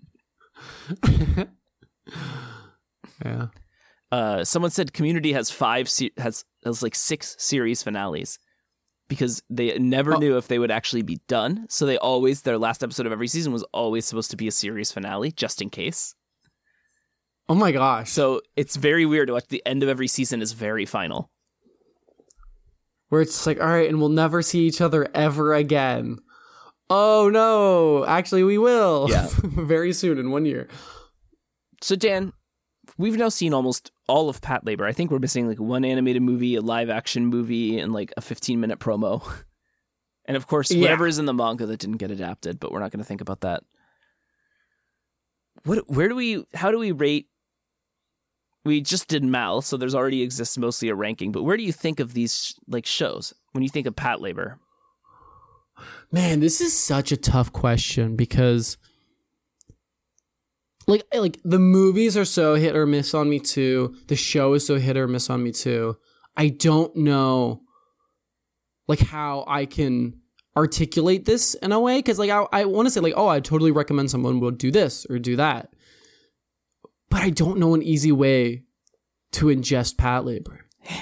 Yeah. Uh, someone said Community has five, se- has, has like six series finales. Because they never Oh. knew if they would actually be done. So they always, their last episode of every season was always supposed to be a series finale, just in case. Oh my gosh. So it's very weird to watch the end of every season is very final. Where it's just like, all right, and we'll never see each other ever again. Oh no, actually we will. Yeah. Very soon, in one year. So Dan, we've now seen almost all of Pat Labor. I think we're missing like one animated movie, a live action movie, and like a fifteen minute promo. And of course, Yeah. whatever is in the manga that didn't get adapted, but we're not going to think about that. What, where do we, how do we rate? We just did Mal, so there's already exists mostly a ranking, but where do you think of these like shows when you think of Pat Labor? Man, this is such a tough question because like like the movies are so hit or miss on me too. The show is so hit or miss on me too. I don't know like how I can articulate this in a way because like I, I want to say like, oh, I totally recommend someone will do this or do that. But I don't know an easy way to ingest Patlabor.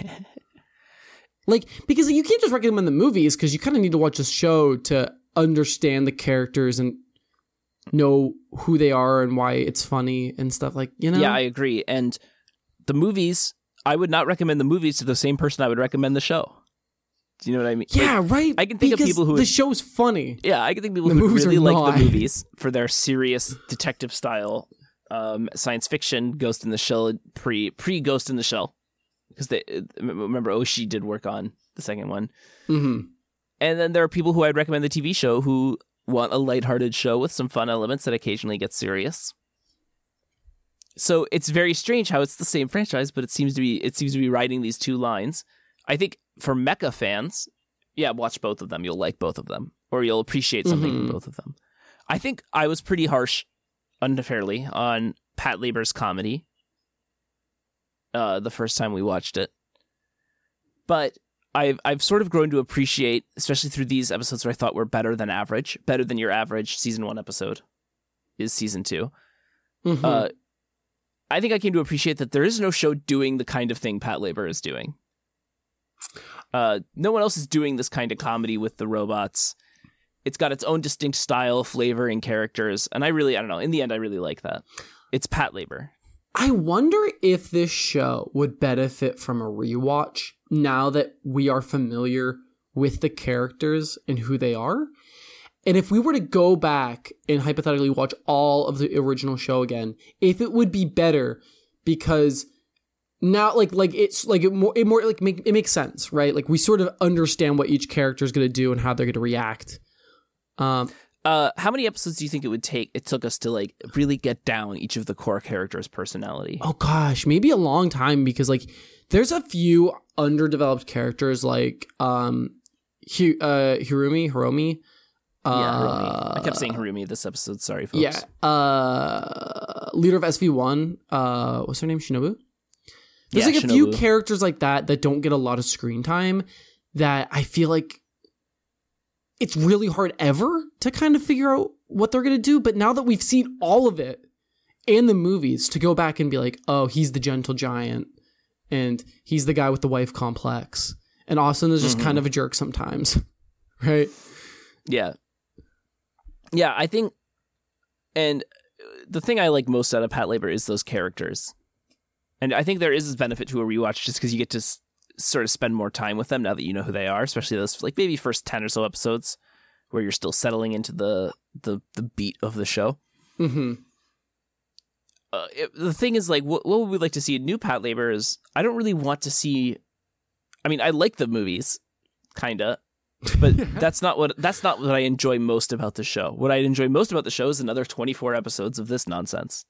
Like, because you can't just recommend the movies, because you kind of need to watch the show to understand the characters and know who they are and why it's funny and stuff, like, you know? Yeah, I agree. And the movies, I would not recommend the movies to the same person I would recommend the show. Do you know what I mean? Yeah, like, right. I can think because of people who the would, show's funny. Yeah, I can think of people The who would movies really are like not. the movies for their serious detective style um, science fiction, Ghost in the Shell, pre pre Ghost in the Shell, because they remember Oshii did work on the second one. Mm-hmm. And then there are people who I'd recommend the T V show who want a lighthearted show with some fun elements that occasionally get serious. So it's very strange how it's the same franchise, but it seems to be it seems to be riding these two lines. I think for mecha fans, yeah, watch both of them. You'll like both of them, or you'll appreciate something Mm-hmm. in both of them. I think I was pretty harsh, unfairly, on Patlabor's comedy uh, the first time we watched it, but I've I've sort of grown to appreciate, especially through these episodes where I thought were better than average, better than your average season one episode is season two. Mm-hmm. Uh, I think I came to appreciate that there is no show doing the kind of thing Patlabor is doing. Uh, no one else is doing this kind of comedy with the robots. It's got its own distinct style, flavor, and characters, and I really, I don't know, in the end, I really like that. It's Patlabor. I wonder if this show would benefit from a rewatch now that we are familiar with the characters and who they are. And if we were to go back and hypothetically watch all of the original show again, if it would be better, because now, like, like it's like it more, it more like make, it makes sense, right? Like we sort of understand what each character is going to do and how they're going to react. Um, Uh, how many episodes do you think it would take? It took us to like really get down each of the core characters' personality. Oh gosh, maybe a long time, because like there's a few underdeveloped characters like um, Hi- uh, Hirumi, Hiromi. Yeah, Uh, Harumi. I kept saying Harumi this episode. Sorry, folks. Yeah, uh, leader of S V one. Uh, what's her name? Shinobu. There's Yeah, like a Shinobu. few characters like that that don't get a lot of screen time that I feel like it's really hard ever to kind of figure out what they're going to do. But now that we've seen all of it in the movies, to go back and be like, oh, he's the gentle giant and he's the guy with the wife complex. And Austin is just Mm-hmm. kind of a jerk sometimes. Right? Yeah. Yeah, I think, and the thing I like most out of Patlabor is those characters. And I think there is this benefit to a rewatch just because you get to s- sort of spend more time with them now that you know who they are, especially those like maybe first ten or so episodes where you're still settling into the the, the beat of the show. Mm-hmm. Uh, it, the thing is, like, what, what would we like to see in new Patlabor is I don't really want to see. I mean, I like the movies, kinda, but that's not what that's not what I enjoy most about the show. What I enjoy most about the show is another twenty-four episodes of this nonsense.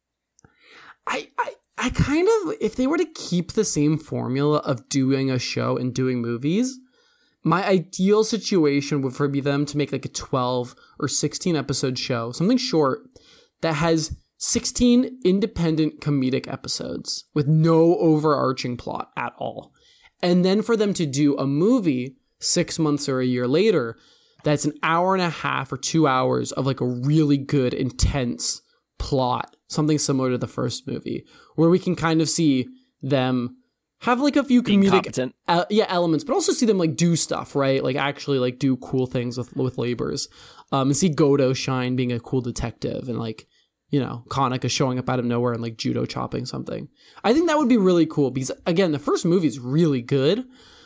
I, I I kind of, if they were to keep the same formula of doing a show and doing movies, my ideal situation would for be them to make like a twelve or sixteen episode show, something short that has sixteen independent comedic episodes with no overarching plot at all. And then for them to do a movie six months or a year later that's an hour and a half or two hours of like a really good, intense plot, something similar to the first movie, where we can kind of see them have like a few Being comedic competent. uh, yeah elements, but also see them like do stuff, right? Like actually like do cool things with with labors, um, and see Godo shine being a cool detective, and like, you know, Kanaka showing up out of nowhere and like judo chopping something. I think that would be really cool because, again, the first movie is really good.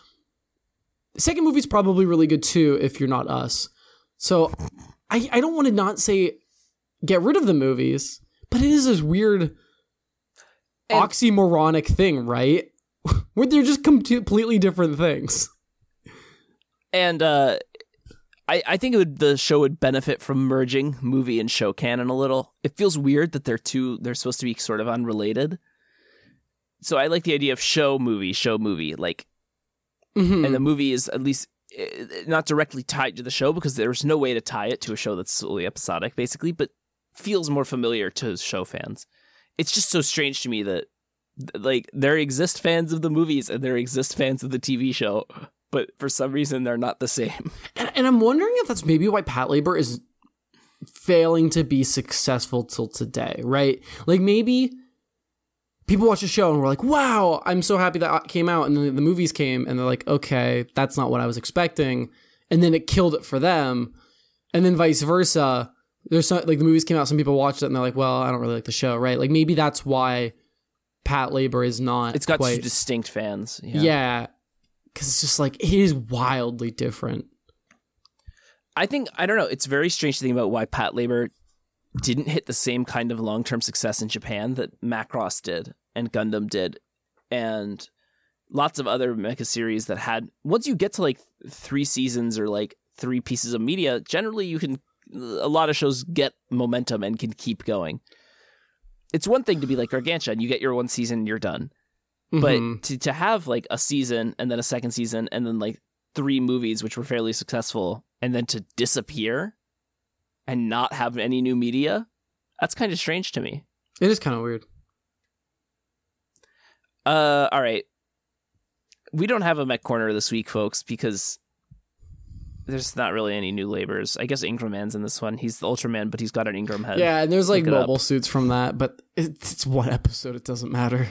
The second movie is probably really good too if you're not us. So I, I don't want to not say get rid of the movies, but it is this weird And- oxymoronic thing, right? Where they're just completely different things. And uh, I, I think it would, the show would benefit from merging movie and show canon a little. It feels weird that they're two, they're supposed to be sort of unrelated. So I like the idea of show movie, show movie, like, Mm-hmm. and the movie is at least eh, not directly tied to the show because there's no way to tie it to a show that's solely episodic, basically, but feels more familiar to show fans. It's just so strange to me that, like, there exist fans of the movies and there exist fans of the T V show, but for some reason they're not the same. And, and I'm wondering if that's maybe why Patlabor is failing to be successful till today, right? Like maybe people watch the show and we're like, wow, I'm so happy that came out. And then the movies came and they're like, okay, that's not what I was expecting. And then it killed it for them. And then vice versa. There's some, like the movies came out, some people watched it and they're like, well, I don't really like the show, right? Like maybe that's why Pat Labor is not It's got quite, two distinct fans. Yeah. Yeah. Because it's just like, it is wildly different. I think, I don't know, it's very strange to think about why Pat Labor didn't hit the same kind of long-term success in Japan that Macross did and Gundam did. And lots of other mecha series that had, once you get to like three seasons or like three pieces of media, generally you can, a lot of shows get momentum and can keep going. It's one thing to be like Gargantua and you get your one season and you're done. But mm-hmm. to, to have like a season and then a second season and then like three movies which were fairly successful and then to disappear and not have any new media, that's kind of strange to me. It is kind of weird. Uh, all right. We don't have a Mech Corner this week, folks, because there's not really any new labors. I guess Ingram Man's in this one. He's the Ultraman, but he's got an Ingram head. Yeah, and there's like mobile suits from that, but it's, it's one episode. It doesn't matter.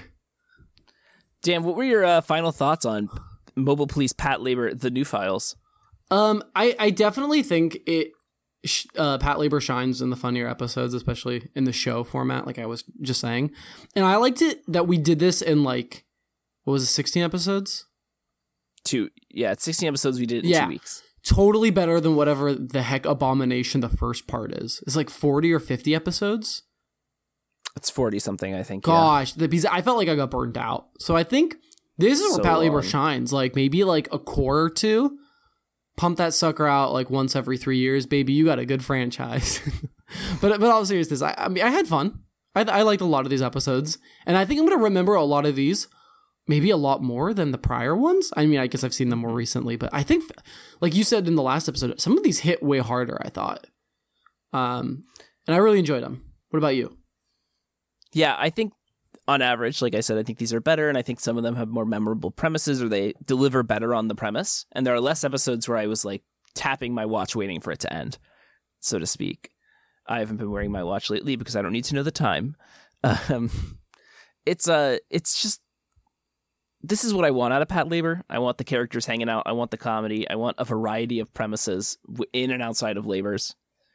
Dan, what were your uh, final thoughts on Mobile Police Pat Labor, The New Files? Um, I, I definitely think it uh, Pat Labor shines in the funnier episodes, especially in the show format, like I was just saying. And I liked it that we did this in like, what was it, sixteen episodes? Two, yeah, it's sixteen episodes we did in yeah. two weeks. Totally better than whatever the heck Abomination the first part is. It's like forty or fifty episodes. It's forty something, I think. Gosh, yeah. the, I felt like I got burned out. So I think this is where so Pat Labor long. shines. Like maybe like a core or two. Pump that sucker out like once every three years, baby. You got a good franchise. but but all seriousness, I, I mean, I had fun. I, I liked a lot of these episodes, and I think I'm gonna remember a lot of these, maybe a lot more than the prior ones. I mean, I guess I've seen them more recently, but I think, like you said in the last episode, some of these hit way harder. I thought, um, and I really enjoyed them. What about you? Yeah, I think on average, like I said, I think these are better, and I think some of them have more memorable premises or they deliver better on the premise. And there are less episodes where I was like tapping my watch waiting for it to end, so to speak. I haven't been wearing my watch lately because I don't need to know the time. Um, it's uh, it's just, this is what I want out of Pat Labor. I want the characters hanging out. I want the comedy. I want a variety of premises in and outside of labors.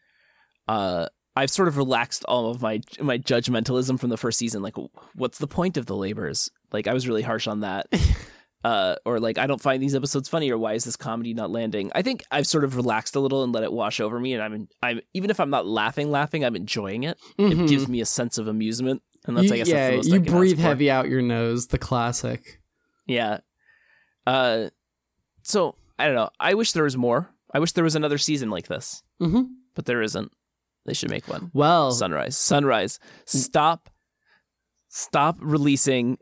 Uh, I've sort of relaxed all of my my judgmentalism from the first season. Like, what's the point of the labors? Like, I was really harsh on that. uh, or like, I don't find these episodes funny, or why is this comedy not landing? I think I've sort of relaxed a little and let it wash over me. And I'm, I'm even if I'm not laughing, laughing, I'm enjoying it. Mm-hmm. It gives me a sense of amusement. And that's, you, I guess, yeah, that's the most you I can breathe ask for. heavy out your nose. The classic. Yeah. Uh, so I don't know. I wish there was more. I wish there was another season like this, mm-hmm. but there isn't. They should make one. Well, Sunrise, Sunrise, stop, stop releasing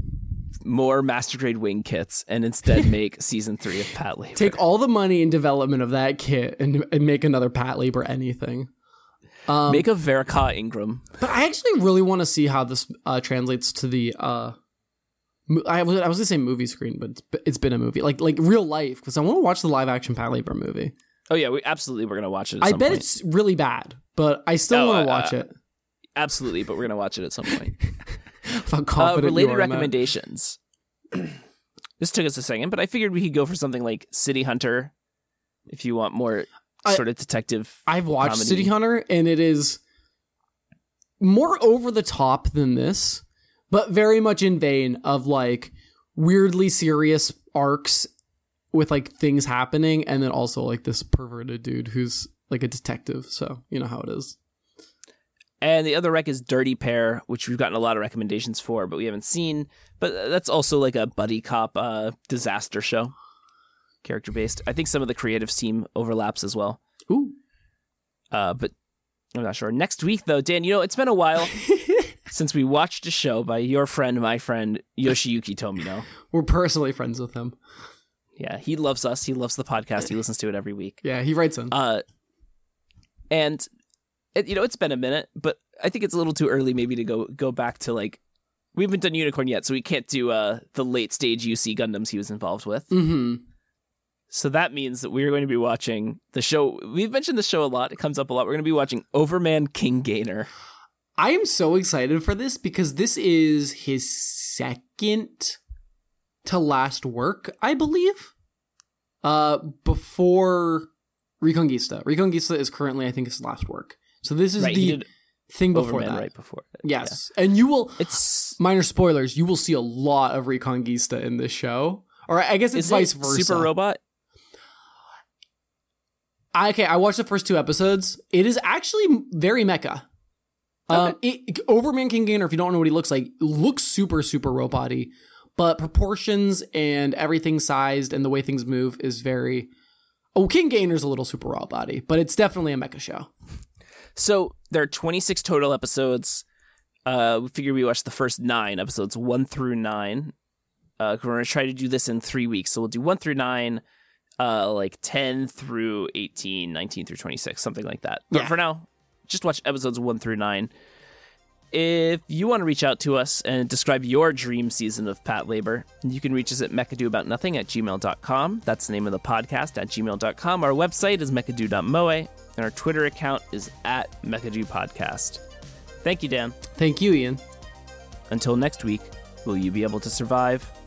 more Master Grade Wing kits and instead make season three of Pat Labor. Take all the money in development of that kit and, and make another Pat Labor anything. Um, make a Verika Ingram. But I actually really want to see how this uh, translates to the. Uh, I was I was gonna say movie screen, but it's, it's been a movie like like real life because I want to watch the live action Pat Labor movie. Oh yeah, we absolutely we're gonna watch it. At I some bet point. It's really bad, but I still oh, want to uh, watch it. Absolutely, but we're gonna watch it at some point. I'm confident. Uh, related you are recommendations. This took us a second, but I figured we could go for something like City Hunter, if you want more I, sort of detective. I've watched comedy. City Hunter, and it is more over the top than this, but very much in vein of like weirdly serious arcs with like things happening, and then also like this perverted dude who's like a detective. So you know how it is. And the other rec is Dirty Pair, which we've gotten a lot of recommendations for, but we haven't seen. But that's also like a buddy cop uh, disaster show, character based. I think some of the creative team overlaps as well. Ooh, uh, but I'm not sure. Next week, though, Dan, you know, it's been a while since we watched a show by your friend, my friend Yoshiyuki Tomino. We're personally friends with him. Yeah, he loves us. He loves the podcast. He listens to it every week. Yeah, he writes in. Uh, and. It, you know, it's been a minute, but I think it's a little too early maybe to go go back to, like, we haven't done Unicorn yet, so we can't do uh, the late stage U C Gundams he was involved with. Mm-hmm. So that means that we're going to be watching the show. We've mentioned the show a lot. It comes up a lot. We're going to be watching Overman King Gainer. I am so excited for this because this is his second to last work, I believe. Uh, before Reconquista. Reconquista is currently, I think, his last work. So this is right, the thing before Overman that. Right before it. Yes. Yeah. And you will, it's minor spoilers, you will see a lot of Reconquista in this show. Or I guess it's is vice it versa. Super Robot? I, okay, I watched the first two episodes. It is actually very mecha. Um, Okay. it, Overman King Gainer, if you don't know what he looks like, looks super, super robot-y, but proportions and everything sized and the way things move is very... Oh, King Gainer's a little super robot-y, but it's definitely a mecha show. So there are twenty-six total episodes. Uh, we figured we watched the first nine episodes, one through nine. Uh, we're going to try to do this in three weeks. So we'll do one through nine, uh, like ten through eighteen, nineteen through twenty-six, something like that. But Yeah. for now, just watch episodes one through nine. If you want to reach out to us and describe your dream season of Patlabor, you can reach us at mechadoaboutnothing at gmail dot com. That's the name of the podcast, at gmail dot com. Our website is mechado dot moe, and our Twitter account is at mechadopodcast. Thank you, Dan. Thank you, Ian. Until next week, will you be able to survive?